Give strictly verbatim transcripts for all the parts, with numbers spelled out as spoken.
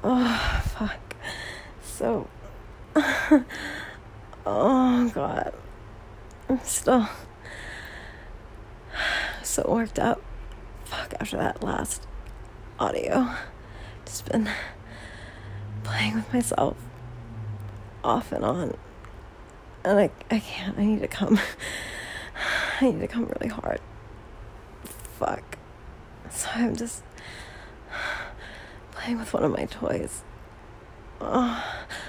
Oh, fuck. So, oh, God. I'm still so worked up. Fuck, after that last audio. Just been playing with myself off and on. And I, I can't. I need to come. I need to come really hard. Fuck. So I'm just playing with one of my toys. Oh.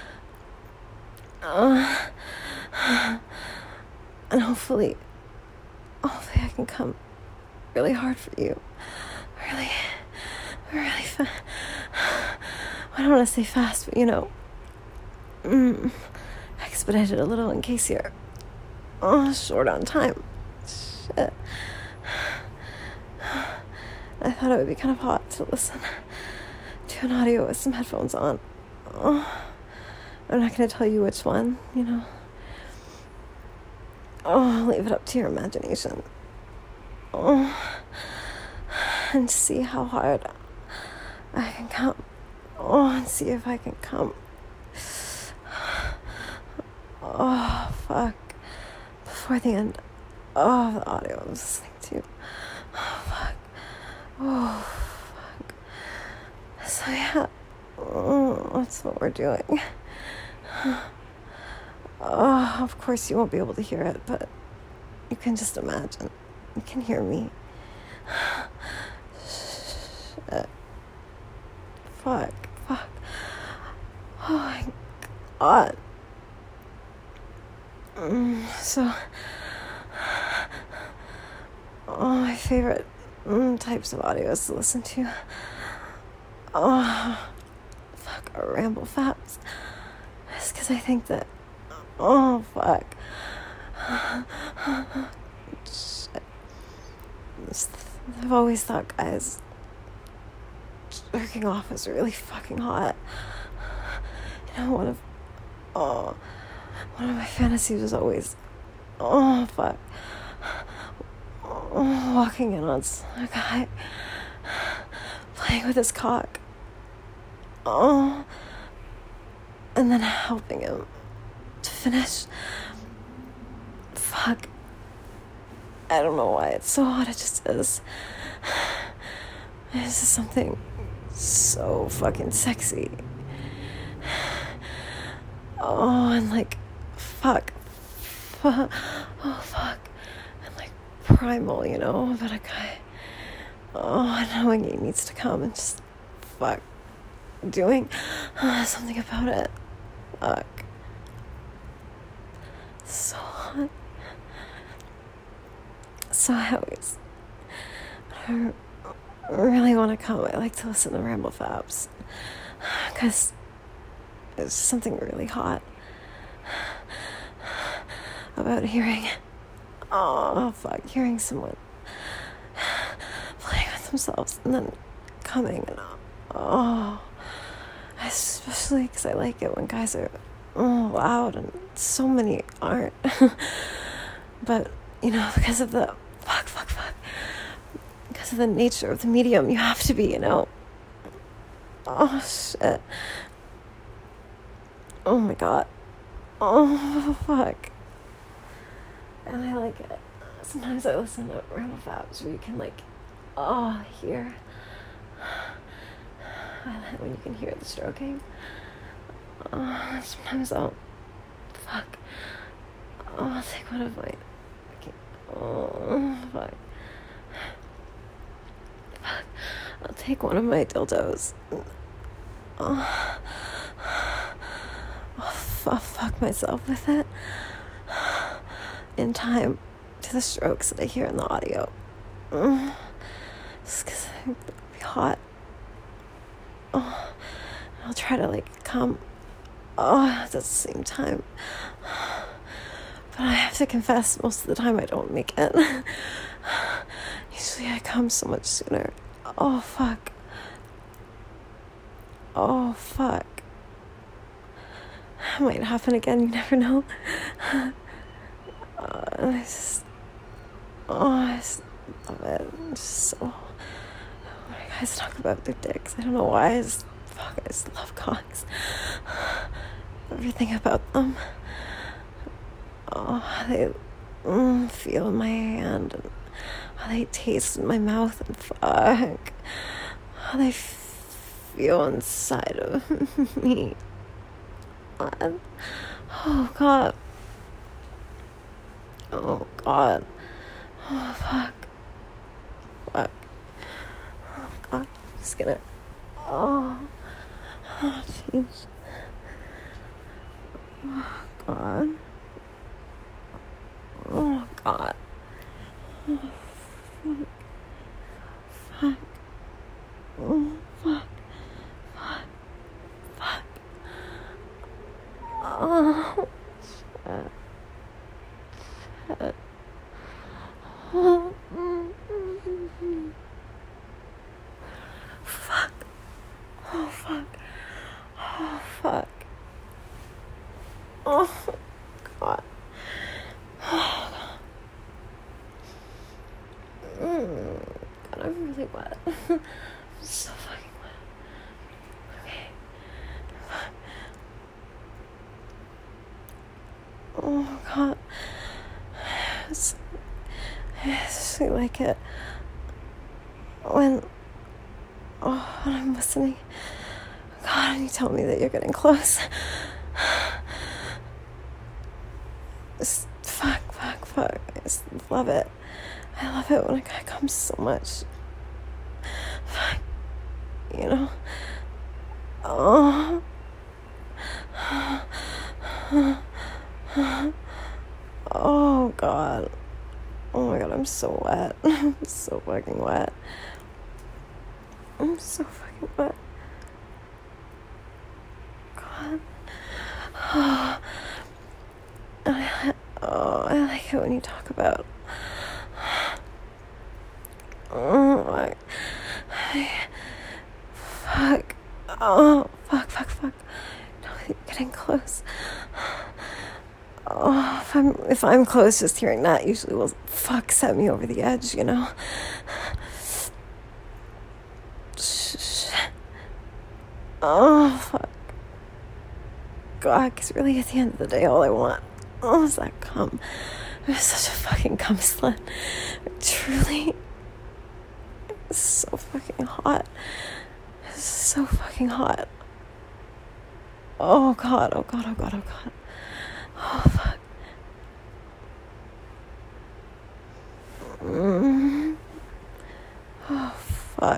Oh. And hopefully, hopefully I can come really hard for you. Really, really fast. I don't want to say fast, but you know, mm, expedited a little in case you're oh, short on time. Shit. I thought it would be kind of hot to listen to an audio with some headphones on. Oh, I'm not going to tell you which one, you know. Oh, I'll leave it up to your imagination. Oh, and see how hard I can come. Oh, and see if I can come. Oh, fuck. Before the end of the audio I was listening to. Oh, fuck. Oh, fuck. So, yeah. Oh, that's what we're doing. Oh, of course you won't be able to hear it, but you can just imagine. You can hear me. Shit. Fuck. Fuck. Oh, my God. Mm, so, oh, my favorite mm, types of audios to listen to. Oh, fuck, are ramble faps. It's because I think that, oh, fuck. Shit. I've always thought guys jerking off is really fucking hot. You know, one of, oh, one of my fantasies was always, oh, fuck, oh, walking in on a guy playing with his cock. Oh, and then helping him to finish. Fuck. I don't know why it's so hot, it just is. This is something so fucking sexy. Oh, and like, fuck. Fuck. Oh, fuck. And like, primal, you know, about a guy. Oh, knowing he needs to come and just, fuck. Doing uh, something about it. Fuck. So hot. So I always I really want to come. I like to listen to Ramble Fabs because there's something really hot about hearing, oh fuck, hearing someone playing with themselves and then coming and oh, especially because I like it when guys are oh, loud and so many aren't. But you know, because of the fuck, fuck, fuck, because of the nature of the medium, you have to be, you know. Oh shit. Oh my god. Oh fuck. And I like it. Sometimes I listen to Ramble Fabs where you can like, oh, hear. When you can hear the stroking. Oh, sometimes I'll, fuck. Oh, I'll take one of my, oh, fuck. Fuck. I'll take one of my dildos. Oh, I'll, f- I'll fuck myself with it in time to the strokes that I hear in the audio. Just because I think it'll be hot. Oh, I'll try to like come oh at the same time, but I have to confess most of the time I don't make it. Usually I come so much sooner. Oh fuck. Oh fuck. It might happen again, you never know. uh, I just oh I just love it. I'm just so when guys talk about their dicks, I don't know why, I just fuck I just love cogs. Everything about them. Oh, how they mm, feel in my hand, and how they taste in my mouth, and fuck, how they feel inside of me. God. Oh, God. Oh, God. Oh, fuck. Fuck. Oh, God. I'm just gonna... Oh. Oh, jeez. Oh, God. Oh, God. Oh, fuck. Fuck. Oh, fuck. Fuck. Fuck. Oh, shit. Shit. Oh, mm, mm, mm. Fuck. Oh, fuck. Oh, fuck. Oh, God. Oh, God. Mm. God, I'm really wet. I'm so fucking wet. Okay. Oh, God. It's, it's really like it when, oh, when I'm listening. God, and you tell me that you're getting close. Just, fuck, fuck, fuck. I just love it. I love it when a guy comes so much. Fuck. You know? Oh. Oh, God. Oh, my God, I'm so wet. I'm so fucking wet. I'm so fucking wet. God. Oh. I, oh, I like it when you talk about... Oh, I, I, fuck. Oh, fuck, fuck, fuck. No, you're getting close. Oh, if I'm if I'm close, just hearing that usually will fuck set me over the edge, you know. Oh, fuck. God, because really at the end of the day, all I want, oh, is that cum. I'm such a fucking cum slut. Truly. It's so fucking hot. It's so fucking hot. Oh, God, oh, God, oh, God, oh, God. Oh, fuck. Mm. Oh, fuck.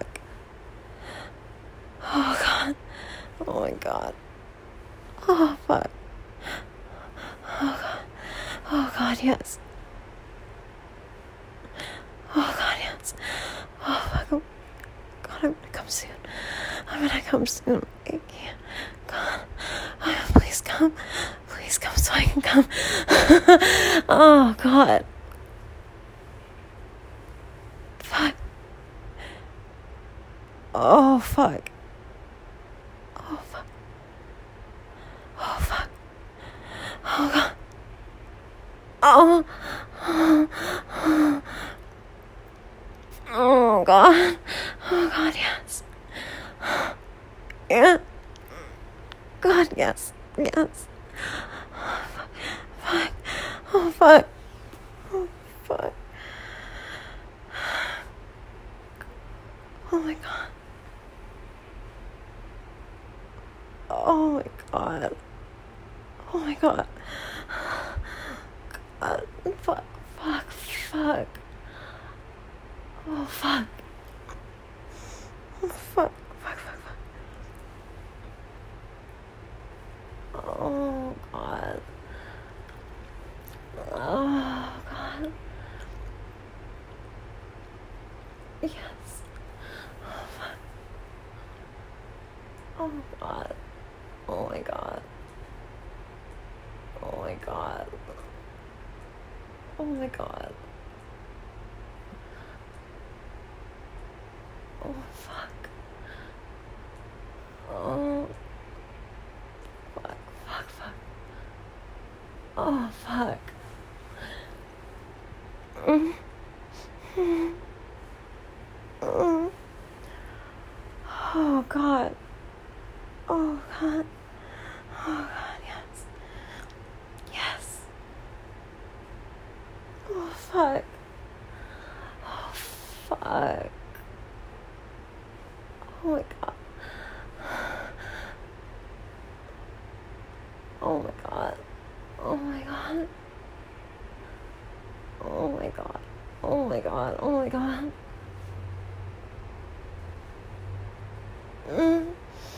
Oh, God. Oh, my God. Oh, fuck. Oh, God. Oh, God, yes. Oh, God, yes. Oh, fuck. Oh, God, I'm gonna come soon. I'm gonna come soon. I can't. God. Oh, please come. Please come so I can come. Oh, God. Fuck. Oh, fuck. Oh, fuck. Oh, fuck. Oh, God. Oh. Oh, God. Oh, God, yes. Yeah. God, yes. Yes. Oh, fuck. Fuck. Oh, fuck. Oh, fuck. Oh, my God. Oh, my God. Oh, my God. God. Fuck. Fuck. Fuck. Oh, fuck. Oh, fuck. Fuck, fuck, fuck. Oh, God. Oh, God. Yes. Oh, fuck. Oh, God. Oh, my God. Oh, my God. Oh, my God. Oh, fuck. Oh. Fuck, fuck, fuck. Oh, fuck. Mm. Mm. Mm. Oh, God. Oh, God. Oh, God, yes. Yes. Oh, fuck. Oh, fuck. Oh, my God. Oh, my God. Oh, my God. Oh, my God. Oh, my God. Oh, my God. Mm.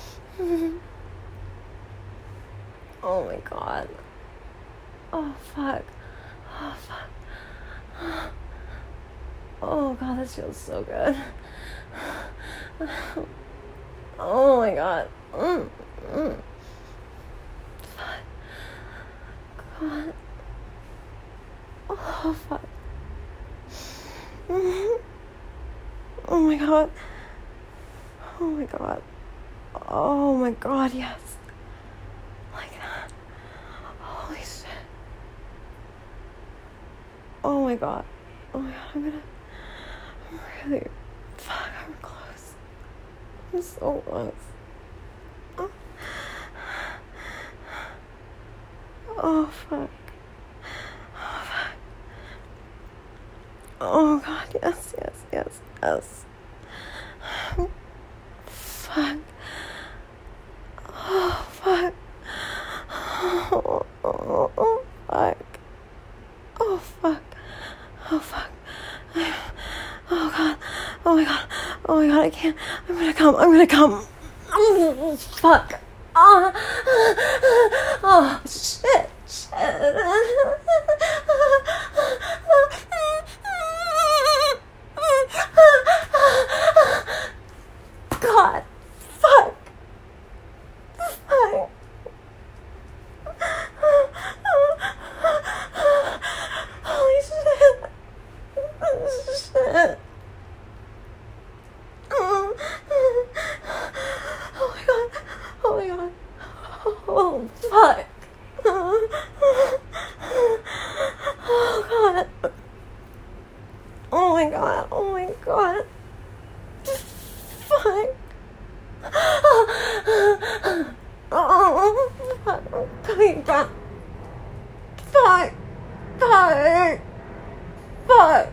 Oh my God. Oh fuck. Oh fuck. Oh God, this feels so good. Oh my God. Mm. Mm. Fuck. God. Oh fuck. Mm. Oh my God. Oh my God. Oh my God, yes. Like that. Holy shit. Oh my God. Oh my God, I'm gonna... I'm really... Fuck, I'm close. I'm so close. Oh, oh fuck. Oh, fuck. Oh God, yes, yes, yes, yes. Fuck. Oh, fuck. Oh, oh, oh, fuck. Oh, fuck. Oh, fuck. Oh, God. Oh, my God. Oh, my God, I can't. I'm gonna come. I'm gonna come. Oh, fuck. Oh, oh shit. Shit. God. Fuck. Fuck. Holy shit. Shit. Oh my God. Oh my God. Oh, fuck. Oh God. Oh my God. Oh my God. Fuck. Oh, fuck. I'm coming back. Fuck. Fuck. Fuck.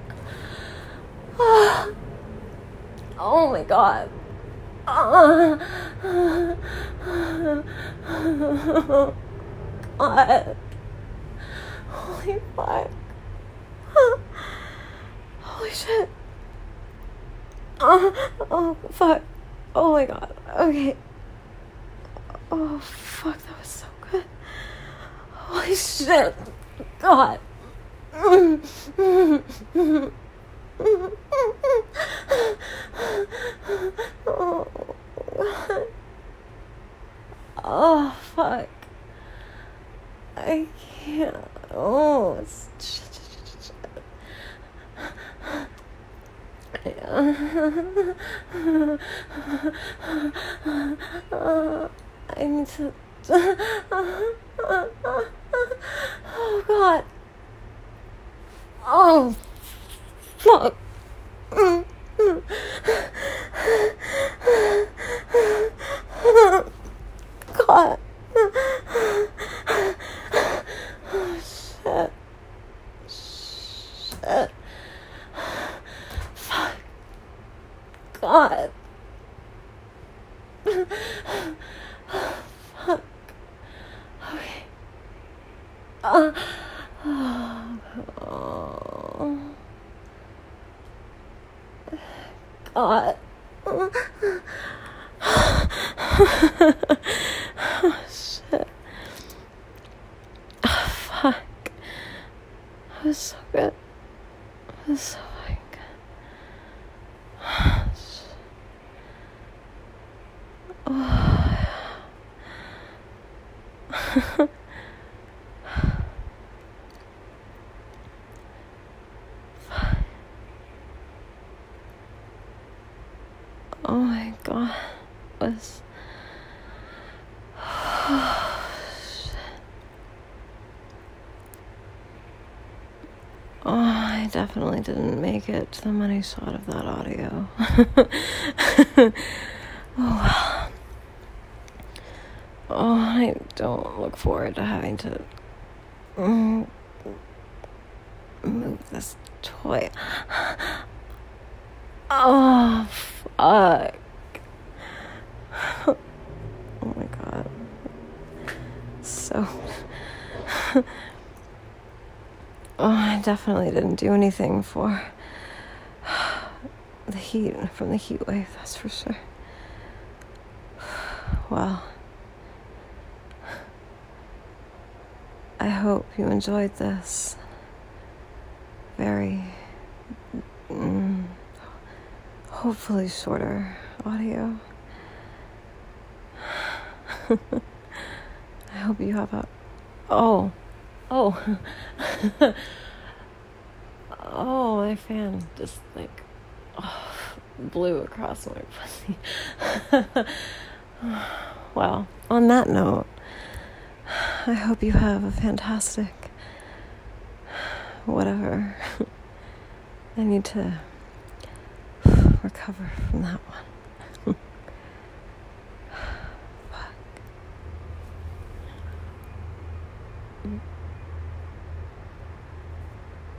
Oh my God. God. Holy fuck. Holy shit. Oh, oh, fuck. Oh my God. Okay. Oh, fuck. That was so good. Holy shit. God. Oh, God. Oh, fuck. I can't. Oh, it's shit, shit, shit, shit. I need to. Oh, God. Oh, fuck. God. Oh, shit. Shit. Fuck. God. Fuck. Okay. Uh, oh. God. Oh, shit. Oh, fuck. That was so good. That was so fucking good. Oh, shit. Oh, yeah. Oh my God. It was... Oh, shit. Oh, I definitely didn't make it to the money shot of that audio. Oh, well. Oh, I don't look forward to having to mm, move this toy. Oh, fuck. Oh my god. So... Oh, I definitely didn't do anything for the heat, from the heat wave, that's for sure. Well, I hope you enjoyed this very, mm, hopefully shorter audio. I hope you have a... Oh. Oh. Oh, my fan just, like, oh, blew across my pussy. Well, on that note, I hope you have a fantastic whatever. I need to recover from that one. Fuck.